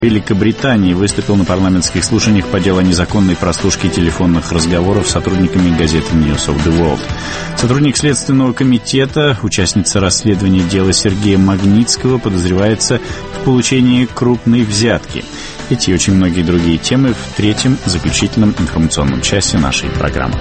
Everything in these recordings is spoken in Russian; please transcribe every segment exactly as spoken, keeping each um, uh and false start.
Великобритании выступил на парламентских слушаниях по делу о незаконной прослушке телефонных разговоров с сотрудниками газеты News of the World. Сотрудник Следственного комитета, участница расследования дела Сергея Магнитского, подозревается в получении крупной взятки. Эти и очень многие другие темы в третьем заключительном информационном часе нашей программы.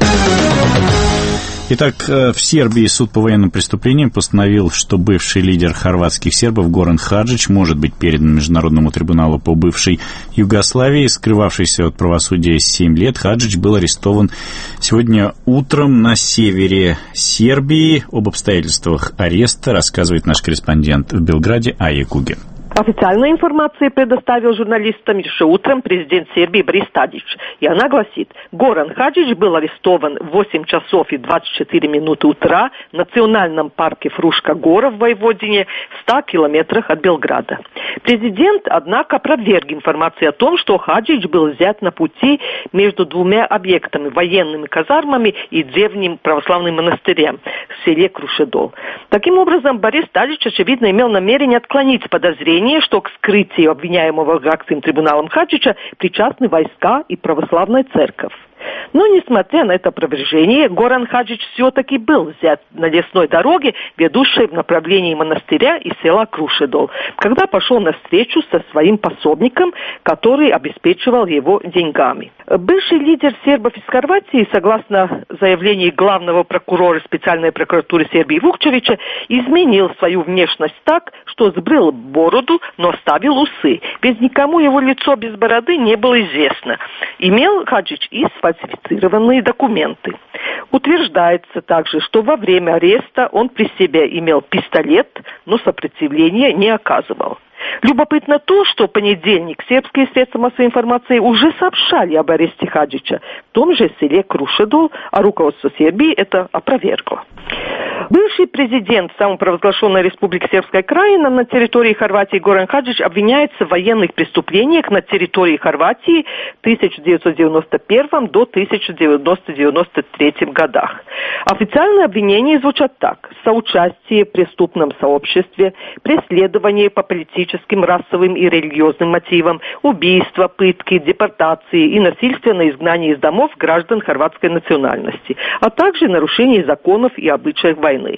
Итак, в Сербии суд по военным преступлениям постановил, что бывший лидер хорватских сербов Горан Хаджич может быть передан Международному трибуналу по бывшей Югославии. Скрывавшийся от правосудия семь лет, Хаджич был арестован сегодня утром на севере Сербии. Об обстоятельствах ареста рассказывает наш корреспондент в Белграде Айя Кугин. Официальная информация предоставил журналистам еще утром президент Сербии Борис Тадич. И она гласит: Горан Хаджич был арестован в восемь часов и двадцать четыре минуты утра в национальном парке Фрушка Гора в Войводине, в ста километрах от Белграда. Президент, однако, опроверг информацию о том, что Хаджич был взят на пути между двумя объектами, военными казармами и древним православным монастырем в селе Крушедол. Таким образом, Борис Тадич, очевидно, имел намерение отклонить подозрения, что к скрытию обвиняемого Гаагским трибуналом Хаджича причастны войска и православная церковь. Но, несмотря на это опровержение, Горан Хаджич все-таки был взят на лесной дороге, ведущей в направлении монастыря и села Крушедол, когда пошел на встречу со своим пособником, который обеспечивал его деньгами. Бывший лидер сербов из Хорватии, согласно заявлению главного прокурора специальной прокуратуры Сербии Вукчевича, изменил свою внешность так, что сбрил бороду, но оставил усы. Без никому его лицо без бороды не было известно. Имел Хаджич и сфальсифицированные документы. Утверждается также, что во время ареста он при себе имел пистолет, но сопротивления не оказывал. Любопытно то, что в понедельник сербские средства массовой информации уже сообщали об аресте Хаджича в том же селе Крушедол, а руководство Сербии это опровергло. Бывший президент самопровозглашенной Республики Сербская Краина на территории Хорватии Горан Хаджич обвиняется в военных преступлениях на территории Хорватии в тысяча девятьсот девяносто первом до тысяча девятьсот девяносто третьем годах. Официальные обвинения звучат так: соучастие в преступном сообществе, преследование по политическим, расовым и религиозным мотивам, убийства, пытки, депортации и насильственное изгнание из домов граждан хорватской национальности, а также нарушение законов и обычаев войны.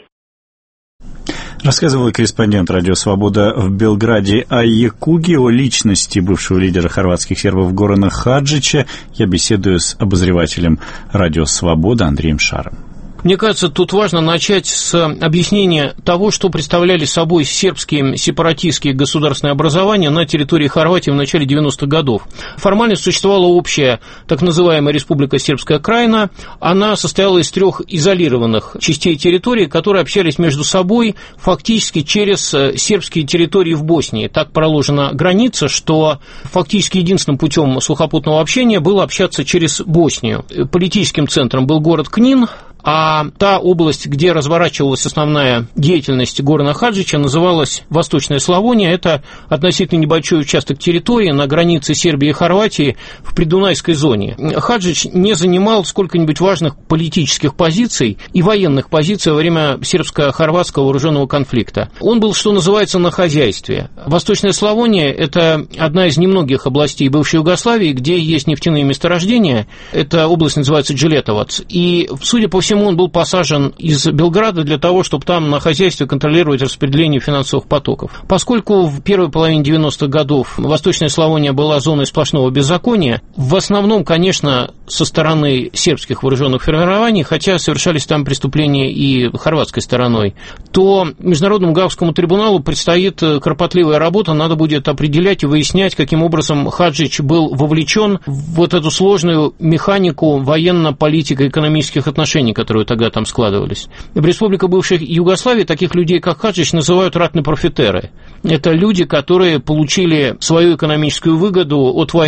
Рассказывала корреспондент «Радио Свобода» в Белграде Айя Куги. О личности бывшего лидера хорватских сербов Горана Хаджича я беседую с обозревателем «Радио Свобода» Андреем Шаром. Мне кажется, тут важно начать с объяснения того, что представляли собой сербские сепаратистские государственные образования на территории Хорватии в начале девяностых годов. Формально существовала общая так называемая Республика Сербская Краина. Она состояла из трех изолированных частей территории, которые общались между собой фактически через сербские территории в Боснии. Так проложена граница, что фактически единственным путем сухопутного общения было общаться через Боснию. Политическим центром был город Книн, а та область, где разворачивалась основная деятельность Горана Хаджича, называлась Восточная Славония. Это относительно небольшой участок территории на границе Сербии и Хорватии в придунайской зоне. Хаджич не занимал сколько-нибудь важных политических позиций и военных позиций во время сербско-хорватского вооруженного конфликта. Он был, что называется, на хозяйстве. Восточная Славония – это одна из немногих областей бывшей Югославии, где есть нефтяные месторождения. Эта область называется Джилетовац. И, судя по всему, он был посажен из Белграда для того, чтобы там на хозяйстве контролировать распределение финансовых потоков. Поскольку в первой половине девяностых годов Восточная Славония была зоной сплошного беззакония, в основном, конечно, со стороны сербских вооруженных формирований, хотя совершались там преступления и хорватской стороной, то Международному Гаагскому трибуналу предстоит кропотливая работа, надо будет определять и выяснять, каким образом Хаджич был вовлечен в вот эту сложную механику военно-политико-экономических отношений, которые тогда там складывались. В республике бывшей Югославии таких людей, как Хаджич, называют ратные профитеры. Это люди, которые получили свою экономическую выгоду от войны.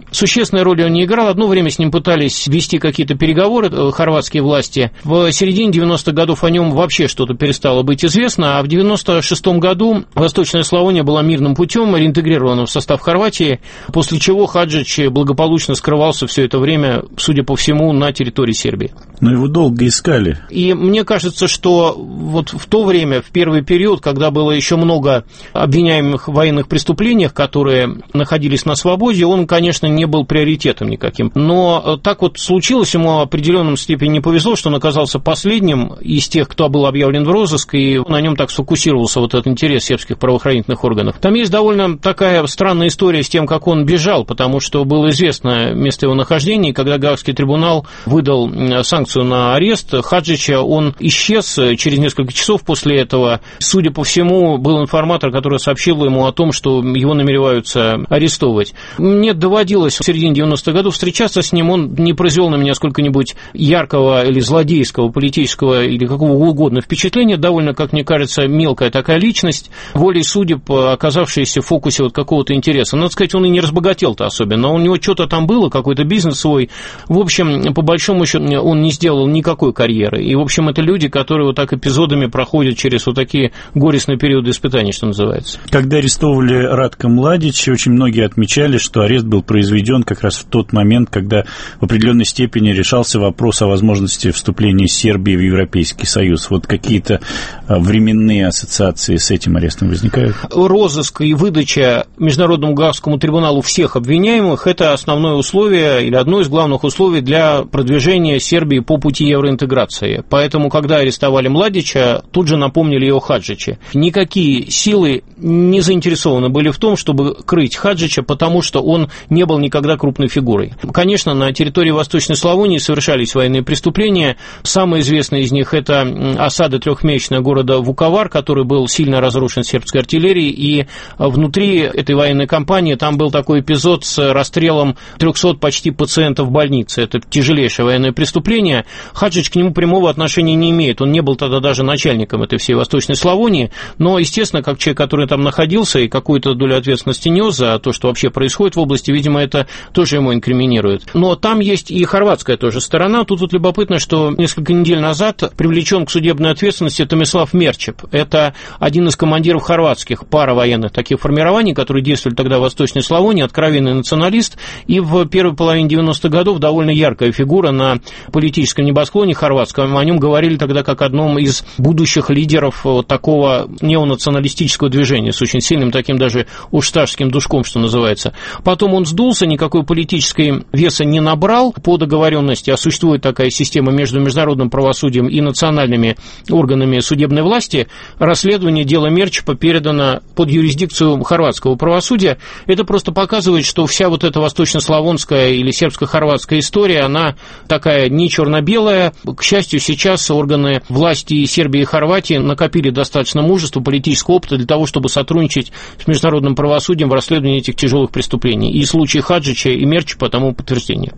существенной роли он не играл. Одно время с ним пытались вести какие-то переговоры хорватские власти. В середине девяностых годов о нем вообще что-то перестало быть известно, а в девяносто шестом году Восточная Славония была мирным путем реинтегрирована в состав Хорватии, после чего Хаджич благополучно скрывался все это время, судя по всему, на территории Сербии. Но его долго искали. И мне кажется, что вот в то время, в первый период, когда было еще много обвиняемых в военных преступлениях, которые находились на свободе, он, конечно, не был приоритетом никаким. Но так вот случилось, ему в определенном степени не повезло, что он оказался последним из тех, кто был объявлен в розыск, и на нем так сфокусировался вот этот интерес сербских правоохранительных органов. Там есть довольно такая странная история с тем, как он бежал, потому что было известно место его нахождения, и когда Гаагский трибунал выдал санкцию на арест Хаджича, он исчез через несколько часов после этого. Судя по всему, был информатор, который сообщил ему о том, что его намереваются арестовывать. Мне доводилось в середине девяностых годов встречаться с ним, он не произвел на меня сколько-нибудь яркого или злодейского, политического или какого угодно впечатления, довольно, как мне кажется, мелкая такая личность, волей судеб оказавшаяся в фокусе вот какого-то интереса. Надо сказать, он и не разбогател-то особенно, у него что-то там было, какой-то бизнес свой. В общем, по большому счету, он не сделал никакой карьеры. И, в общем, это люди, которые вот так эпизодами проходят через вот такие горестные периоды испытаний, что называется. Когда арестовывали Радка Младича, очень многие отмечали, что арест был произведен как раз в тот момент, когда в определенной степени решался вопрос о возможности вступления Сербии в Европейский Союз. Вот какие-то временные ассоциации с этим арестом возникают? Розыск и выдача Международному Гаагскому трибуналу всех обвиняемых – это основное условие или одно из главных условий для продвижения Сербии по пути евроинтеграции. Поэтому, когда арестовали Младича, тут же напомнили и о Хаджиче. Никакие силы не заинтересованы были в том, чтобы крыть Хаджича, потому что он не был никогда крупной фигурой. Конечно, на территории Восточной Славонии совершались военные преступления. Самое известное из них – это осада трехмесячного города Вуковар, который был сильно разрушен сербской артиллерией, и внутри этой военной кампании там был такой эпизод с расстрелом трехсот почти пациентов больницы. Это тяжелейшее военное преступление. Хаджич к нему прямого отношения не имеет. Он не был тогда даже начальником этой всей Восточной Славонии, но, естественно, как человек, который там находился и какую-то долю ответственности нес за то, что вообще происходит в области, видимо, это тоже ему инкриминирует. Но там есть и хорватская тоже сторона. Тут вот любопытно, что несколько недель назад привлечен к судебной ответственности Томислав Мерчеп. Это один из командиров хорватских паравоенных таких формирований, которые действовали тогда в Восточной Славонии, откровенный националист, и в первой половине девяностых годов довольно яркая фигура на политическом небосклоне хорватском. О нем говорили тогда как одном из будущих лидеров вот такого неонационалистического движения с очень сильным таким даже ушташским душком, что называется. Потом он сдулся, никакой политической веса не набрал по договоренности, а существует такая система между международным правосудием и национальными органами судебной власти. Расследование дела Мерчепа передано под юрисдикцию хорватского правосудия. Это просто показывает, что вся вот эта восточнославонская или сербско-хорватская история, она такая не черно-белая. К счастью, сейчас органы власти Сербии и Хорватии накопили достаточно мужества, политического опыта для того, чтобы сотрудничать с международным правосудием в расследовании этих тяжелых преступлений. И случаи Хаджича и Мерчепа тому подтверждение.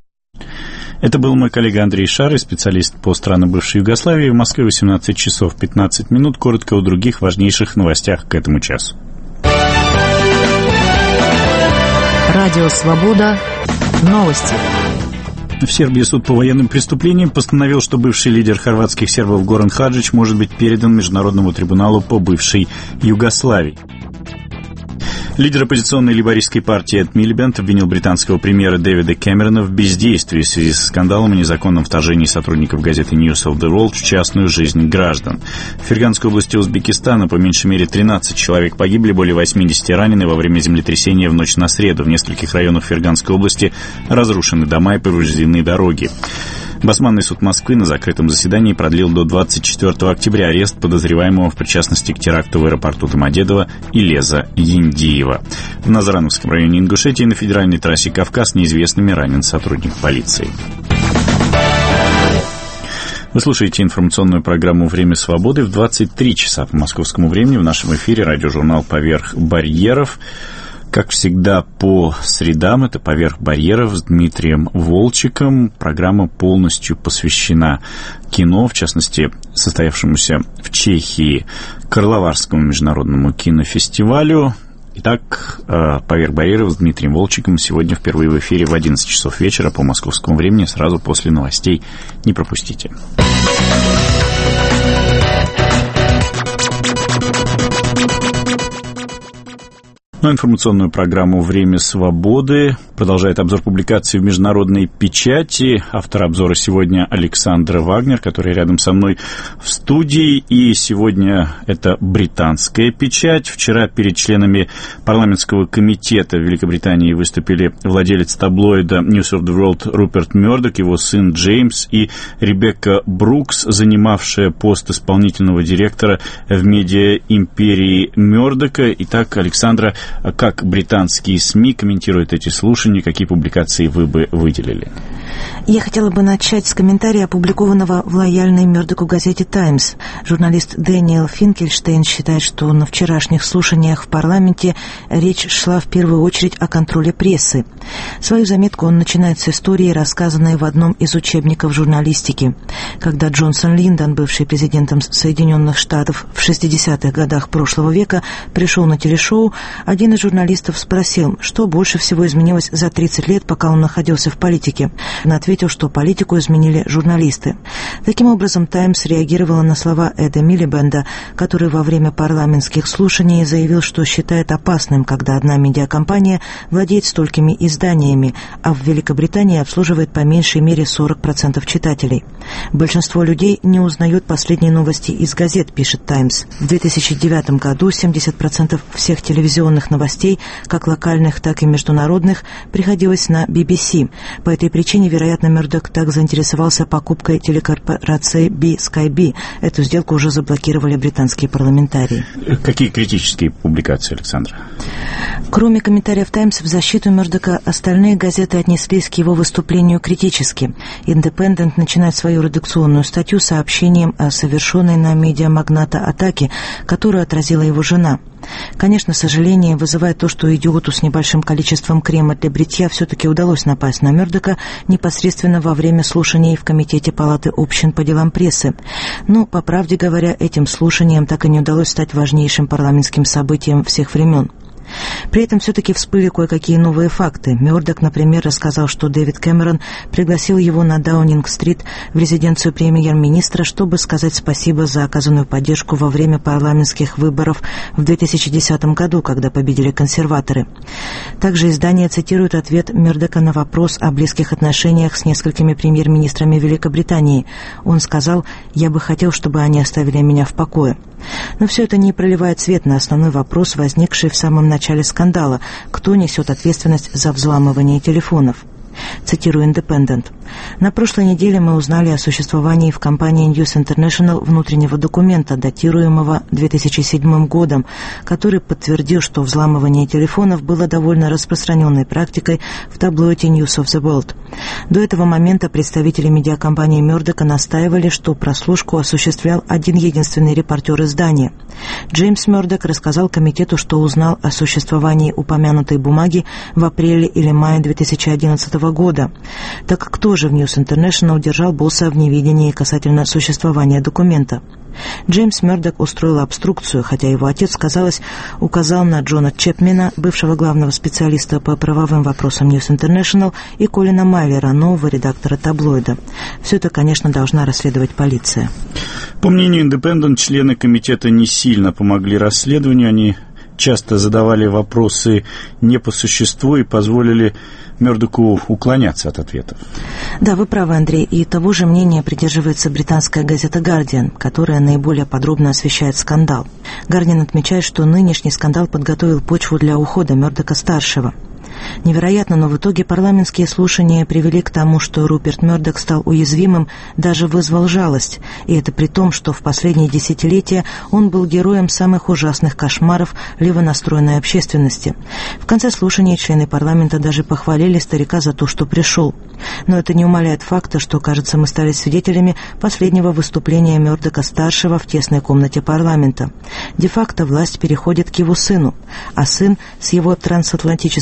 Это был мой коллега Андрей Шары, специалист по странам бывшей Югославии. В Москве восемнадцать часов пятнадцать минут. Коротко о других важнейших новостях к этому часу. Радио «Свобода». Новости. В Сербии суд по военным преступлениям постановил, что бывший лидер хорватских сербов Горан Хаджич может быть передан Международному трибуналу по бывшей Югославии. Лидер оппозиционной лейбористской партии Эд Милибанд обвинил британского премьера Дэвида Кэмерона в бездействии в связи со скандалом о незаконном вторжении сотрудников газеты News of the World в частную жизнь граждан. В Ферганской области Узбекистана по меньшей мере тринадцать человек погибли, более восемьдесят ранены во время землетрясения в ночь на среду. В нескольких районах Ферганской области разрушены дома и повреждены дороги. Басманный суд Москвы на закрытом заседании продлил до двадцать четвёртого октября арест подозреваемого в причастности к теракту в аэропорту Домодедово Илеза Яндиева. В Назрановском районе Ингушетии на федеральной трассе Кавказ неизвестными ранен сотрудник полиции. Вы слушаете информационную программу «Время свободы» в двадцать три часа по московскому времени. В нашем эфире радиожурнал «Поверх барьеров». Как всегда, по средам, это «Поверх барьеров» с Дмитрием Волчиком. Программа полностью посвящена кино, в частности, состоявшемуся в Чехии Карловарскому международному кинофестивалю. Итак, «Поверх барьеров» с Дмитрием Волчиком сегодня впервые в эфире в одиннадцать часов вечера по московскому времени, сразу после новостей. Не пропустите. Но информационную программу «Время свободы» продолжает обзор публикаций в международной печати. Автор обзора сегодня Александр Вагнер, который рядом со мной в студии. И сегодня это британская печать. Вчера перед членами парламентского комитета в Великобритании выступили владелец таблоида News of the World Руперт Мёрдок, его сын Джеймс и Ребекка Брукс, занимавшая пост исполнительного директора в медиа-империи Мёрдока. Итак, Александра, как британские СМИ комментируют эти слушания, какие публикации вы бы выделили? Я хотела бы начать с комментария, опубликованного в лояльной Мёрдоку газете «Таймс». Журналист Дэниел Финкельштейн считает, что на вчерашних слушаниях в парламенте речь шла в первую очередь о контроле прессы. Свою заметку он начинает с истории, рассказанной в одном из учебников журналистики. Когда Джонсон Линдон, бывший президентом Соединенных Штатов в шестидесятых годах прошлого века, пришел на телешоу, один из журналистов спросил, что больше всего изменилось за тридцать лет, пока он находился в политике. Он ответил, что политику изменили журналисты. Таким образом, «Таймс» реагировала на слова Эда Милибенда, который во время парламентских слушаний заявил, что считает опасным, когда одна медиакомпания владеет столькими изданиями, а в Великобритании обслуживает по меньшей мере сорок процентов читателей. Большинство людей не узнают последние новости из газет, пишет «Таймс». В две тысячи девятом году семьдесят процентов всех телевизионных новостей, как локальных, так и международных, приходилось на би би си. По этой причине, вероятно, Мёрдок так заинтересовался покупкой телекорпорации би скай би. Эту сделку уже заблокировали британские парламентарии. Какие критические публикации, Александра? Кроме комментариев «Таймс» в защиту Мёрдока, остальные газеты отнеслись к его выступлению критически. «Индепендент» начинает свою редакционную статью сообщением о совершенной на медиамагната атаке, которую отразила его жена. Конечно, сожаление вызывает то, что идиоту с небольшим количеством крема для бритья все-таки удалось напасть на Мёрдока непосредственно во время слушаний в Комитете Палаты общин по делам прессы. Но, по правде говоря, этим слушаниям так и не удалось стать важнейшим парламентским событием всех времен. При этом все-таки всплыли кое-какие новые факты. Мёрдок, например, рассказал, что Дэвид Кэмерон пригласил его на Даунинг-стрит в резиденцию премьер-министра, чтобы сказать спасибо за оказанную поддержку во время парламентских выборов в две тысячи десятом году, когда победили консерваторы. Также издание цитирует ответ Мёрдока на вопрос о близких отношениях с несколькими премьер-министрами Великобритании. Он сказал: «Я бы хотел, чтобы они оставили меня в покое». Но все это не проливает свет на основной вопрос, возникший в самом начале скандала: кто несет ответственность за взламывание телефонов. Цитирую «Индепендент». «На прошлой неделе мы узнали о существовании в компании News International внутреннего документа, датируемого две тысячи седьмым годом, который подтвердил, что взламывание телефонов было довольно распространенной практикой в таблоиде News of the World. До этого момента представители медиакомпании Мёрдока настаивали, что прослушку осуществлял один единственный репортер издания. Джеймс Мёрдок рассказал комитету, что узнал о существовании упомянутой бумаги в апреле или мае две тысячи одиннадцатого года. Так кто же в News International держал босса в неведении касательно существования документа? Джеймс Мёрдок устроил обструкцию, хотя его отец, казалось, указал на Джона Чепмена, бывшего главного специалиста по правовым вопросам News International, и Колина Майлера, нового редактора таблоида. Все это, конечно, должна расследовать полиция. По мнению «Индепендент», члены комитета не сильно помогли расследованию. Они часто задавали вопросы не по существу и позволили Мёрдоку уклоняться от ответов. Да, вы правы, Андрей, и того же мнения придерживается британская газета «Гардиан», которая наиболее подробно освещает скандал. «Гардиан» отмечает, что нынешний скандал подготовил почву для ухода Мёрдока-старшего. Невероятно, но в итоге парламентские слушания привели к тому, что Руперт Мёрдок стал уязвимым, даже вызвал жалость. И это при том, что в последние десятилетия он был героем самых ужасных кошмаров левонастроенной общественности. В конце слушания члены парламента даже похвалили старика за то, что пришел. Но это не умаляет факта, что, кажется, мы стали свидетелями последнего выступления Мёрдока-старшего в тесной комнате парламента. Де-факто власть переходит к его сыну, а сын с его трансатлантическим бизнес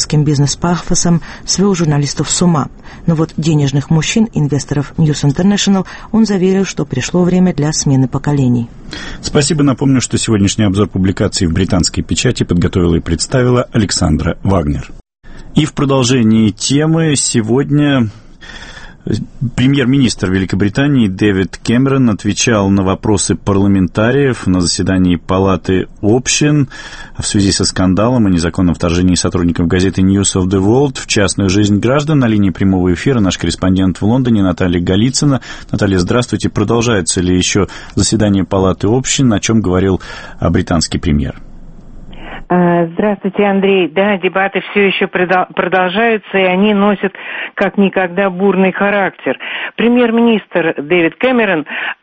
с пафосом свел журналистов с ума. Но вот денежных мужчин, инвесторов News International, он заверил, что пришло время для смены поколений. Спасибо. Напомню, что сегодняшний обзор публикаций в британской печати подготовила и представила Александра Вагнер. И в продолжении темы сегодня премьер-министр Великобритании Дэвид Кэмерон отвечал на вопросы парламентариев на заседании Палаты общин в связи со скандалом о незаконном вторжении сотрудников газеты News of the World в частную жизнь граждан. На линии прямого эфира наш корреспондент в Лондоне Наталья Голицына. Наталья, здравствуйте. Продолжается ли еще заседание Палаты общин, о чем говорил британский премьер? Здравствуйте, Андрей. Да, дебаты все еще продолжаются, и они носят как никогда бурный характер. Премьер-министр Дэвид Кэмерон,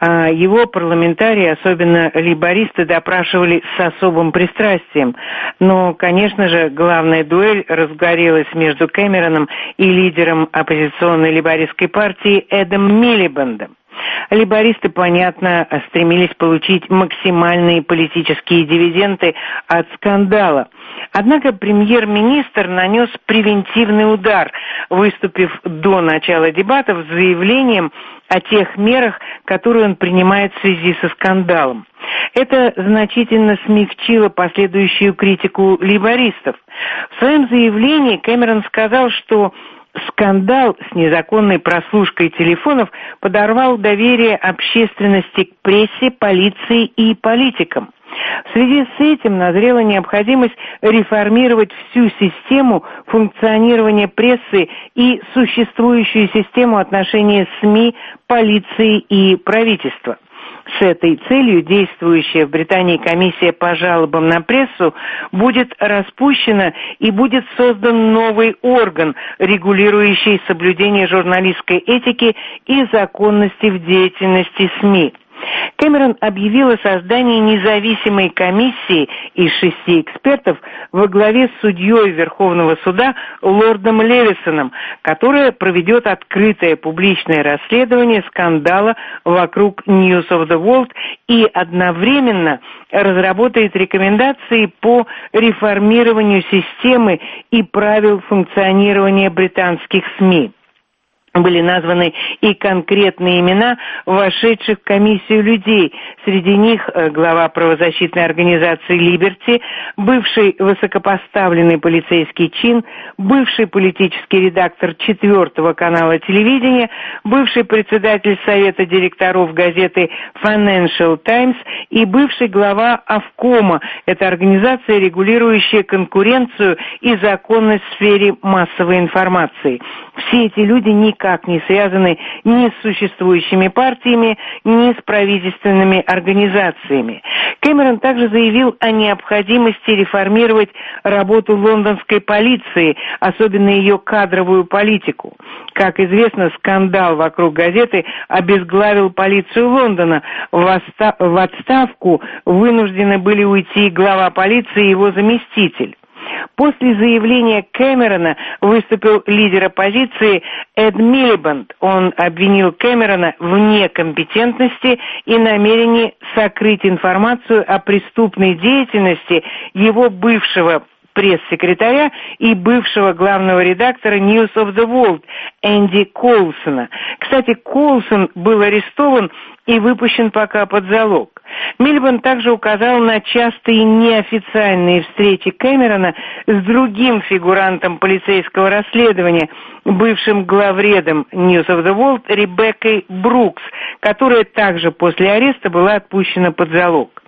его парламентарии, особенно лейбористы, допрашивали с особым пристрастием. Но, конечно же, главная дуэль разгорелась между Кэмероном и лидером оппозиционной лейбористской партии Эдом Милибандом. Лейбористы, понятно, стремились получить максимальные политические дивиденды от скандала. Однако премьер-министр нанес превентивный удар, выступив до начала дебатов с заявлением о тех мерах, которые он принимает в связи со скандалом. Это значительно смягчило последующую критику лейбористов. В своем заявлении Кэмерон сказал, что скандал с незаконной прослушкой телефонов подорвал доверие общественности к прессе, полиции и политикам. В связи с этим назрела необходимость реформировать всю систему функционирования прессы и существующую систему отношений СМИ, полиции и правительства. С этой целью действующая в Британии комиссия по жалобам на прессу будет распущена и будет создан новый орган, регулирующий соблюдение журналистской этики и законности в деятельности СМИ. Кэмерон объявил о создании независимой комиссии из шести экспертов во главе с судьей Верховного суда лордом Левисоном, которая проведет открытое публичное расследование скандала вокруг News of the World и одновременно разработает рекомендации по реформированию системы и правил функционирования британских СМИ. Были названы и конкретные имена вошедших в комиссию людей. Среди них глава правозащитной организации «Либерти», бывший высокопоставленный полицейский чин, бывший политический редактор четвертого канала телевидения, бывший председатель совета директоров газеты Financial Times и бывший глава Авкома. Это организация, регулирующая конкуренцию и законность в сфере массовой информации. Все эти люди никак никак не связаны ни с существующими партиями, ни с правительственными организациями. Кэмерон также заявил о необходимости реформировать работу лондонской полиции, особенно ее кадровую политику. Как известно, скандал вокруг газеты обезглавил полицию Лондона. В отставку вынуждены были уйти глава полиции и его заместитель. После заявления Кэмерона выступил лидер оппозиции Эд Милибанд. Он обвинил Кэмерона в некомпетентности и намерении сокрыть информацию о преступной деятельности его бывшего пресс-секретаря и бывшего главного редактора News of the World Энди Коулсона. Кстати, Коулсон был арестован и выпущен пока под залог. Милибанд также указал на частые неофициальные встречи Кэмерона с другим фигурантом полицейского расследования, бывшим главредом News of the World Ребеккой Брукс, которая также после ареста была отпущена под залог.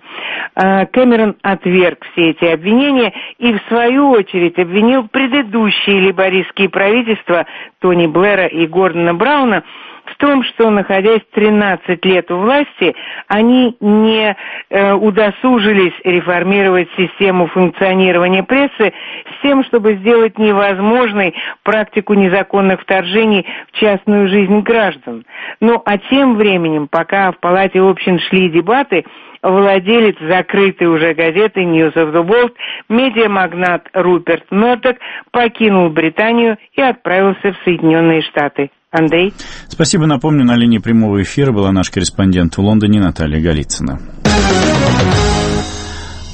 Кэмерон отверг все эти обвинения и, в свою очередь, обвинил предыдущие лейбористские правительства Тони Блэра и Гордона Брауна в том, что, находясь тринадцать лет у власти, они не э, удосужились реформировать систему функционирования прессы с тем, чтобы сделать невозможной практику незаконных вторжений в частную жизнь граждан. Ну, а тем временем, пока в Палате общин шли дебаты, владелец закрытой уже газеты News of the World, медиамагнат Руперт Мердок, покинул Британию и отправился в Соединенные Штаты. Андрей. Спасибо. Напомню, на линии прямого эфира была наш корреспондент в Лондоне Наталья Голицына.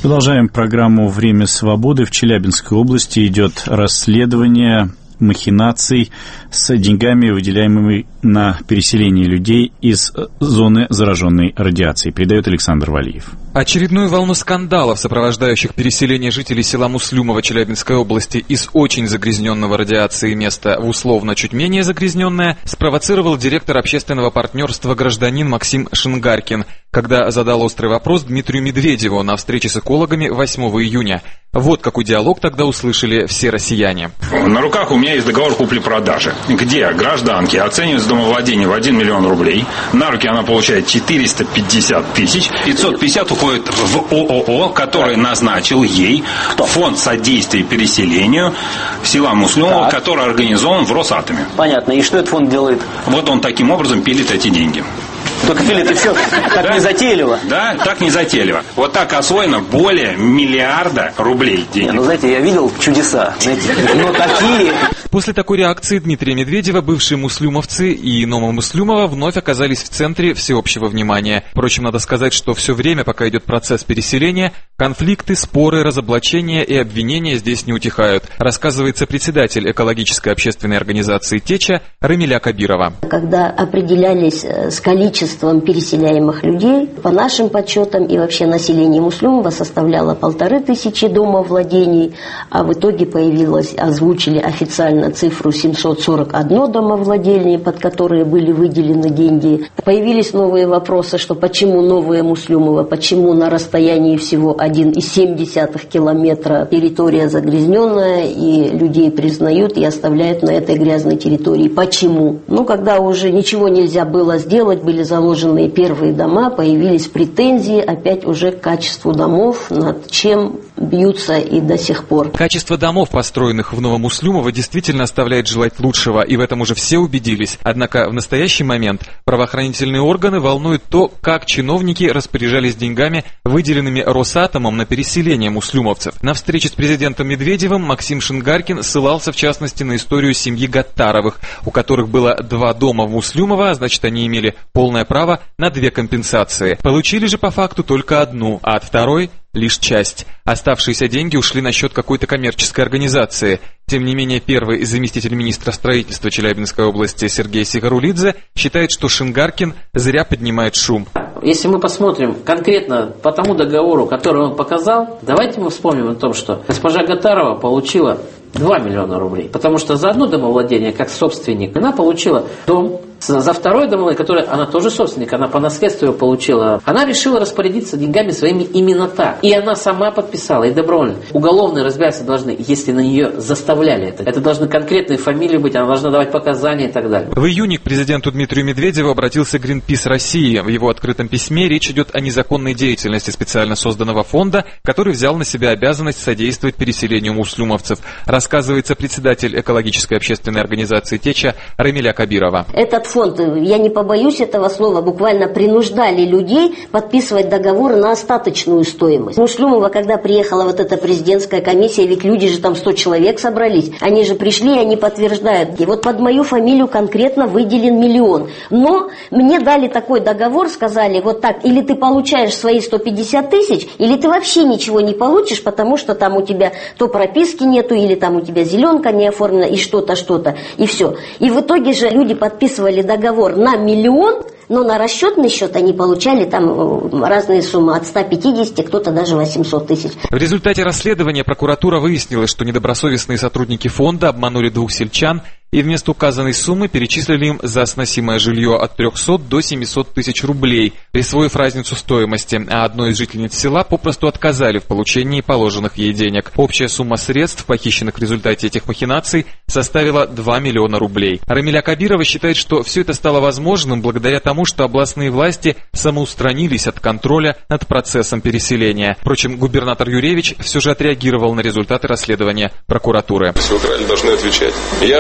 Продолжаем программу «Время свободы». В Челябинской области идет расследование махинаций с деньгами, выделяемыми на переселение людей из зоны, зараженной радиацией. Передает Александр Валиев. Очередную волну скандалов, сопровождающих переселение жителей села Муслюмово Челябинской области из очень загрязненного радиацией места в условно чуть менее загрязненное, спровоцировал директор общественного партнерства гражданин Максим Шингаркин, когда задал острый вопрос Дмитрию Медведеву на встрече с экологами восьмого июня. Вот какой диалог тогда услышали все россияне. На руках у меня есть договор купли-продажи, где гражданке оценивается домовладение в один миллион рублей. На руки она получает четыреста пятьдесят тысяч. пятьсот пятьдесят уходит в ООО, который назначил ей фонд содействия переселению села Муслюмово, который организован в Росатоме. Понятно. И что этот фонд делает? Вот он таким образом пилит эти деньги. Только пилит и все, так да? незатейливо. Да, так незатейливо. Вот так освоено более миллиарда рублей денег. Ну, знаете, я видел чудеса. Знаете, но такие... После такой реакции Дмитрия Медведева бывшие муслюмовцы и Новомуслюмово вновь оказались в центре всеобщего внимания. Впрочем, надо сказать, что все время, пока идет процесс переселения, конфликты, споры, разоблачения и обвинения здесь не утихают, рассказывается председатель экологической общественной организации «Теча» Рамиля Кабирова. Когда определялись с количеством переселяемых людей, по нашим подсчетам и вообще население Муслюмова составляло полторы тысячи домовладений, а в итоге появилось, озвучили официально цифру семьсот сорок одно домовладение, под которые были выделены деньги. Появились новые вопросы, что почему новое Муслюмово, почему на расстоянии всего один и семь десятых километра территория загрязненная, и людей признают и оставляют на этой грязной территории. Почему? Ну, когда уже ничего нельзя было сделать, были заложены первые дома, появились претензии опять уже к качеству домов, над чем бьются и до сих пор. Качество домов, построенных в Новомуслюмово, действительно оставляет желать лучшего, и в этом уже все убедились. Однако в настоящий момент правоохранительные органы волнует то, как чиновники распоряжались деньгами, выделенными Росатомом на переселение муслюмовцев. На встрече с президентом Медведевым Максим Шингаркин ссылался в частности на историю семьи Гаттаровых, у которых было два дома в Муслюмово, а значит они имели полное право на две компенсации. Получили же по факту только одну, а от второй лишь часть. Оставшиеся деньги ушли на счет какой-то коммерческой организации. Тем не менее, первый заместитель министра строительства Челябинской области Сергей Сигарулидзе считает, что Шингаркин зря поднимает шум. Если мы посмотрим конкретно по тому договору, который он показал, давайте мы вспомним о том, что госпожа Гаттарова получила два миллиона рублей. Потому что за одно домовладение, как собственник, она получила дом. За второе домовладение, которое она тоже собственник, она по наследству его получила, она решила распорядиться деньгами своими именно так. И она сама подписала, и добровольно. Уголовные разбираться должны, если на нее заставляли это. Это должны конкретные фамилии быть, она должна давать показания и так далее. В июне к президенту Дмитрию Медведеву обратился Greenpeace России. В его открытом письме речь идет о незаконной деятельности специально созданного фонда, который взял на себя обязанность содействовать переселению муслюмовцев. Рассказывается председатель экологической общественной организации «Теча» Рамиля Кабирова. Этот фонд, я не побоюсь этого слова, буквально принуждали людей подписывать договоры на остаточную стоимость. Муслюмово, когда приехала вот эта президентская комиссия, ведь люди же там сто человек собрались, они же пришли, они подтверждают. И вот под мою фамилию конкретно выделен миллион. Но мне дали такой договор, сказали вот так, или ты получаешь свои сто пятьдесят тысяч, или ты вообще ничего не получишь, потому что там у тебя то прописки нету, или там у тебя зеленка не оформлена, и что-то, что-то, и все. И в итоге же люди подписывали договор на миллион, но на расчетный счет они получали там разные суммы, от ста пятидесяти, кто-то даже восемьсот тысяч. В результате расследования прокуратура выяснила, что недобросовестные сотрудники фонда обманули двух сельчан и вместо указанной суммы перечислили им за сносимое жилье от трехсот до семисот тысяч рублей, присвоив разницу стоимости, а одной из жительниц села попросту отказали в получении положенных ей денег. Общая сумма средств, похищенных в результате этих махинаций, составила два миллиона рублей. Рамиля Кабирова считает, что все это стало возможным благодаря тому, что областные власти самоустранились от контроля над процессом переселения. Впрочем, губернатор Юревич все же отреагировал на результаты расследования прокуратуры. Все правильно должны отвечать. Я, честно говоря,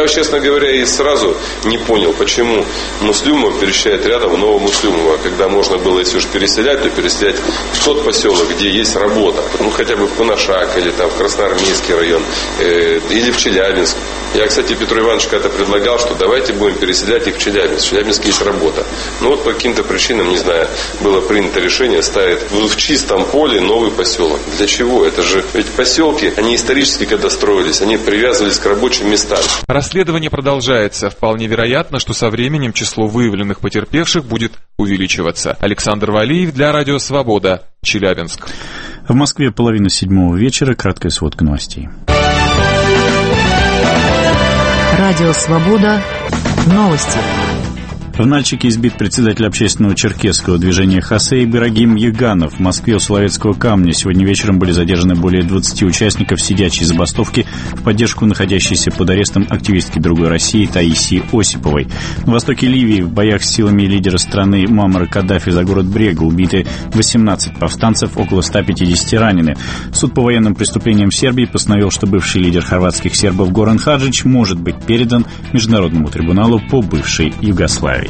говоря, и сразу не понял, почему Муслюмов переезжает рядом в Новомуслюмово, когда можно было, если уж переселять, то переселять в тот поселок, где есть работа. Ну, хотя бы в Кунашак или там в Красноармейский район, э, или в Челябинск. Я, кстати, Петру Ивановичу когда-то предлагал, что давайте будем переселять их в Челябинск. В Челябинске есть работа. Но вот по каким-то причинам, не знаю, было принято решение ставить в чистом поле новый поселок. Для чего? Это же ведь поселки, они исторически, когда строились, они привязывались к рабочим местам. Расследование продолжается. Вполне вероятно, что со временем число выявленных потерпевших будет увеличиваться. Александр Валиев для Радио Свобода, Челябинск. В Москве половина седьмого вечера. Краткая сводка новостей. Радио Свобода. Новости. В Нальчике избит председатель общественного черкесского движения «Хосе» Ибрагим Яганов. В Москве у Соловецкого камня сегодня вечером были задержаны более двадцати участников сидячей забастовки в поддержку находящейся под арестом активистки «Другой России» Таисии Осиповой. На востоке Ливии в боях с силами лидера страны Муаммара Каддафи за город Брега убиты восемнадцать повстанцев, около ста пятидесяти ранены. Суд по военным преступлениям в Сербии постановил, что бывший лидер хорватских сербов Горан Хаджич может быть передан Международному трибуналу по бывшей Югославии.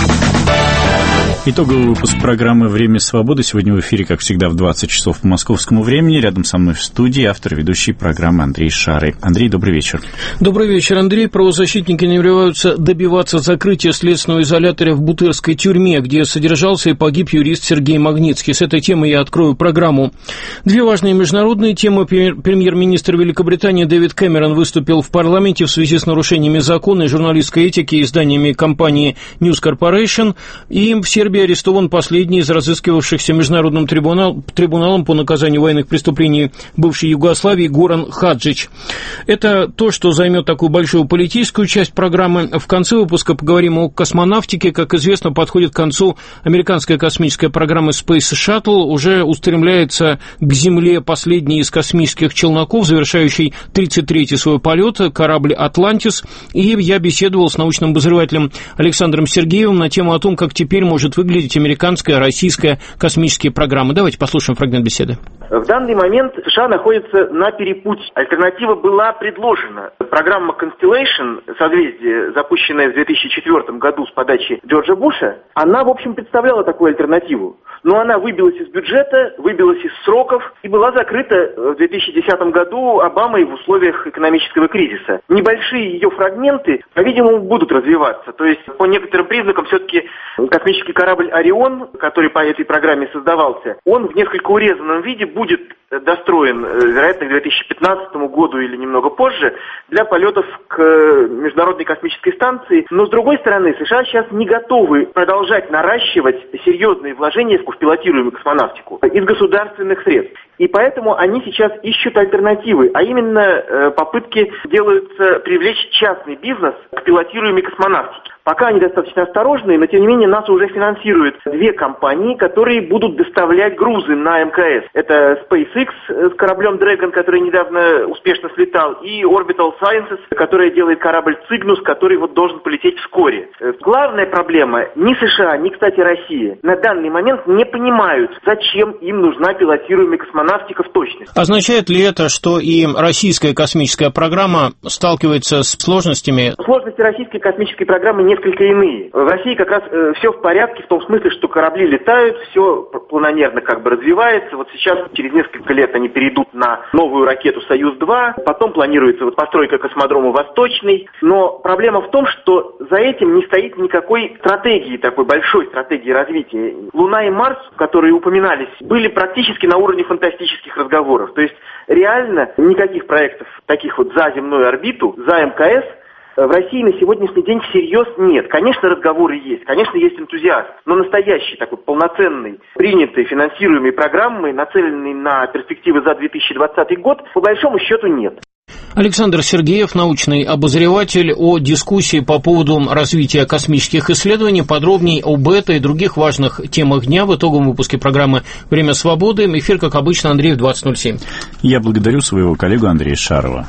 Итоговый выпуск программы «Время свободы» сегодня в эфире, как всегда, в двадцать часов по московскому времени. Рядом со мной в студии автор ведущей программы Андрей Шары. Андрей, добрый вечер. Добрый вечер, Андрей. Правозащитники намереваются добиваться закрытия следственного изолятора в Бутырской тюрьме, где содержался и погиб юрист Сергей Магнитский. С этой темой я открою программу. Две важные международные темы. Премьер-министр Великобритании Дэвид Кэмерон выступил в парламенте в связи с нарушениями закона и журналистской этики изданиями компании News Corporation. И в Сербии арестован последний из разыскивавшихся Международным трибунал, трибуналом по наказанию военных преступлений бывшей Югославии Горан Хаджич. Это то, что займет такую большую политическую часть программы. В конце выпуска поговорим о космонавтике. Как известно, подходит к концу американская космическая программа Space Shuttle. Уже устремляется к Земле последний из космических челноков, завершающий тридцать третий свой полет, корабль «Атлантис». И я беседовал с научным обозревателем Александром Сергеевым на тему о том, как теперь может выглядеть американская, российская космические программы. Давайте послушаем фрагмент беседы. В данный момент США находится на перепутье. Альтернатива была предложена. Программа Constellation, созвездие, запущенная в две тысячи четвёртом году с подачи Джорджа Буша, она, в общем, представляла такую альтернативу. Но она выбилась из бюджета, выбилась из сроков и была закрыта в две тысячи десятом году Обамой в условиях экономического кризиса. Небольшие ее фрагменты, по-видимому, будут развиваться. То есть, по некоторым признакам, все-таки космический корабль «Орион», который по этой программе создавался, он в несколько урезанном виде будет достроен, вероятно, к две тысячи пятнадцатому году или немного позже, для полетов к Международной космической станции. Но, с другой стороны, США сейчас не готовы продолжать наращивать серьезные вложения в пилотируемую космонавтику из государственных средств. И поэтому они сейчас ищут альтернативы, а именно э, попытки делаются привлечь частный бизнес к пилотируемой космонавтике. Пока они достаточно осторожные, но тем не менее НАСА уже финансирует две компании, которые будут доставлять грузы на эм ка эс. Это SpaceX с кораблем Dragon, который недавно успешно слетал, и Orbital Sciences, которая делает корабль Cygnus, который вот должен полететь вскоре. Главная проблема ни США, ни, кстати, Россия на данный момент не понимают, зачем им нужна пилотируемая космонавтика в точности. Означает ли это, что и российская космическая программа сталкивается с сложностями? Сложности российской космической программы несколько иные. В России как раз э, все в порядке, в том смысле, что корабли летают, все планомерно как бы развивается. Вот сейчас, через несколько лет, они перейдут на новую ракету «Союз-два», потом планируется вот постройка космодрома «Восточный». Но проблема в том, что за этим не стоит никакой стратегии, такой большой стратегии развития. Луна и Марс, которые упоминались, были практически на уровне фантастических разговоров. То есть реально никаких проектов таких вот за земную орбиту, за эм ка эс в России на сегодняшний день всерьез нет. Конечно, разговоры есть, конечно, есть энтузиазм, но настоящий такой полноценный, принятый, финансируемый программы, нацеленный на перспективы за две тысячи двадцатый год, по большому счету нет. Александр Сергеев, научный обозреватель, о дискуссии по поводу развития космических исследований. Подробнее об этой и других важных темах дня в итоговом выпуске программы «Время свободы». Эфир, как обычно, Андрей в двадцать ноль семь. Я благодарю своего коллегу Андрея Шарова.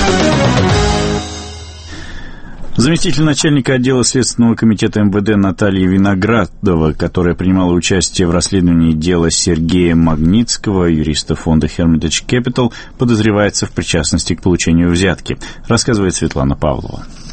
Заместитель начальника отдела Следственного комитета эм вэ дэ Наталья Виноградова, которая принимала участие в расследовании дела Сергея Магнитского, юриста фонда Hermitage Capital, подозревается в причастности к получению взятки, рассказывает Светлана Павлова.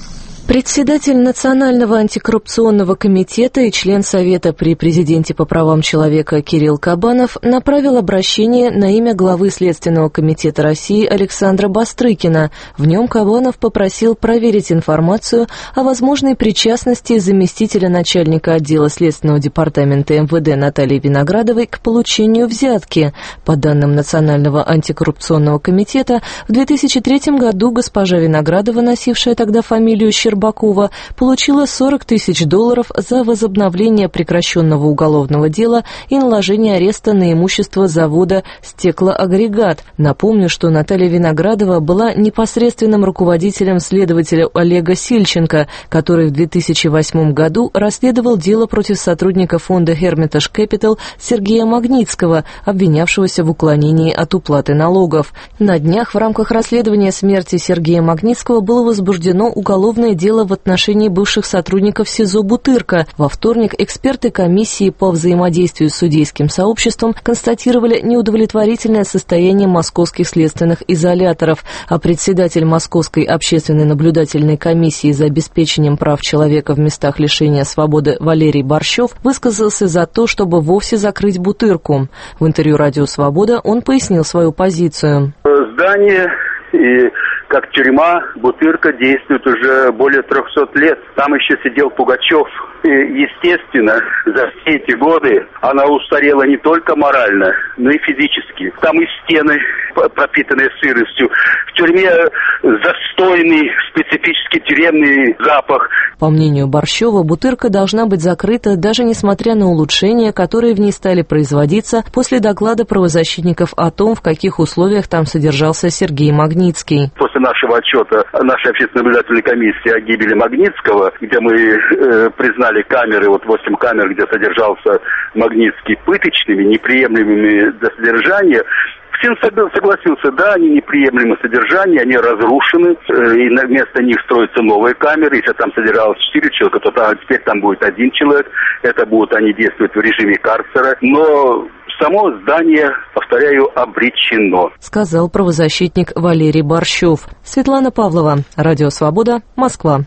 Председатель Национального антикоррупционного комитета и член Совета при президенте по правам человека Кирилл Кабанов направил обращение на имя главы Следственного комитета России Александра Бастрыкина. В нем Кабанов попросил проверить информацию о возможной причастности заместителя начальника отдела Следственного департамента эм вэ дэ Натальи Виноградовой к получению взятки. По данным Национального антикоррупционного комитета, в две тысячи третьем году госпожа Виноградова, носившая тогда фамилию Щербакова, Бакова, получила сорок тысяч долларов за возобновление прекращенного уголовного дела и наложение ареста на имущество завода «Стеклоагрегат». Напомню, что Наталья Виноградова была непосредственным руководителем следователя Олега Сильченко, который в две тысячи восьмом году расследовал дело против сотрудника фонда Hermitage Capital Сергея Магнитского, обвинявшегося в уклонении от уплаты налогов. На днях в рамках расследования смерти Сергея Магнитского было возбуждено уголовное дело в отношении бывших сотрудников СИЗО «Бутырка». Во вторник эксперты комиссии по взаимодействию с судейским сообществом констатировали неудовлетворительное состояние московских следственных изоляторов, а председатель Московской общественной наблюдательной комиссии за обеспечением прав человека в местах лишения свободы Валерий Борщев высказался за то, чтобы вовсе закрыть «Бутырку». В интервью «Радио Свобода» он пояснил свою позицию. Здание и как тюрьма Бутырка действует уже более трехсот лет. Там еще сидел Пугачев. И, естественно, за все эти годы она устарела не только морально, но и физически. Там и стены, пропитанные сыростью. В тюрьме застойный, специфический тюремный запах. По мнению Борщева, Бутырка должна быть закрыта, даже несмотря на улучшения, которые в ней стали производиться после доклада правозащитников о том, в каких условиях там содержался Сергей Магнитский. После нашего отчета нашей общественной наблюдательной комиссии о гибели Магнитского, где мы э, признали камеры, вот восемь камер, где содержался Магнитский, пыточными, неприемлемыми для содержания, всем согласился, да, они неприемлемы содержание, они разрушены, и вместо них строятся новые камеры. Если там содержалось четыре человека, то там, теперь там будет один человек. Это будут они действовать в режиме карцера. Но само здание, повторяю, обречено, сказал правозащитник Валерий Борщев. Светлана Павлова, Радио Свобода, Москва.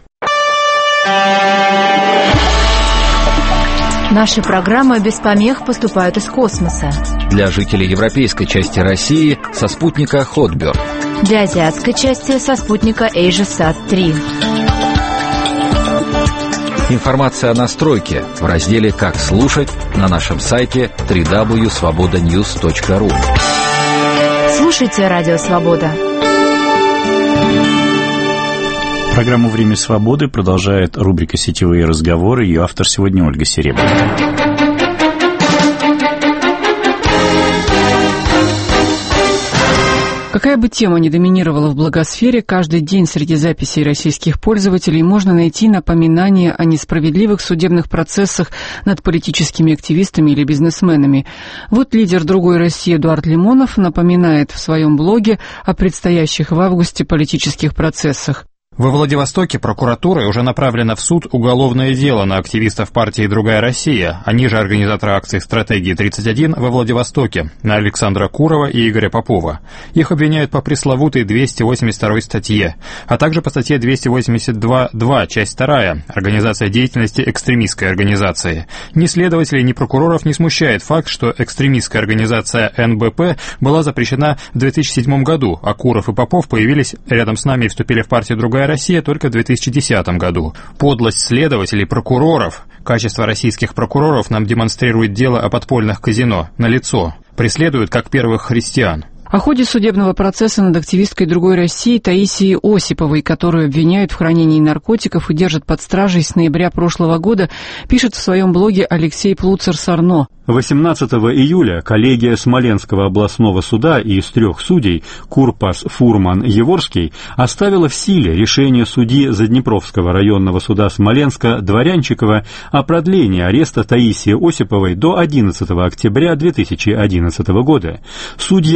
Наши программы без помех поступают из космоса. Для жителей европейской части России со спутника Хотберг. Для азиатской части со спутника AsiaSat три. Информация о настройке в разделе «Как слушать» на нашем сайте дабл ю дабл ю дабл ю точка свобода ньюс точка ру. Слушайте Радио Свобода. Программу «Время свободы» продолжает рубрика «Сетевые разговоры». Ее автор сегодня Ольга Серебряная. Какая бы тема ни доминировала в блогосфере, каждый день среди записей российских пользователей можно найти напоминания о несправедливых судебных процессах над политическими активистами или бизнесменами. Вот лидер «Другой России» Эдуард Лимонов напоминает в своем блоге о предстоящих в августе политических процессах. Во Владивостоке прокуратурой уже направлено в суд уголовное дело на активистов партии «Другая Россия», они же организаторы акции «Стратегии тридцать один» во Владивостоке, на Александра Курова и Игоря Попова. Их обвиняют по пресловутой двести восемьдесят второй статье, а также по статье двести восемьдесят два точка два, часть вторая, организация деятельности экстремистской организации. Ни следователей, ни прокуроров не смущает факт, что экстремистская организация эн бэ пэ была запрещена в две тысячи седьмом году, а Куров и Попов появились рядом с нами и вступили в партию «Другая Россия» только в две тысячи десятом году. Подлость следователей, прокуроров, качество российских прокуроров нам демонстрирует дело о подпольных казино. Налицо. Преследуют как первых христиан. О ходе судебного процесса над активисткой «Другой России» Таисией Осиповой, которую обвиняют в хранении наркотиков и держат под стражей с ноября прошлого года, пишет в своем блоге Алексей Плуцер-Сарно. восемнадцатого июля коллегия Смоленского областного суда из трех судей Курпас, Фурман, Еворский оставила в силе решение судьи Заднепровского районного суда Смоленска Дворянчикова о продлении ареста Таисии Осиповой до одиннадцатого октября две тысячи одиннадцатого года. Судьи отказались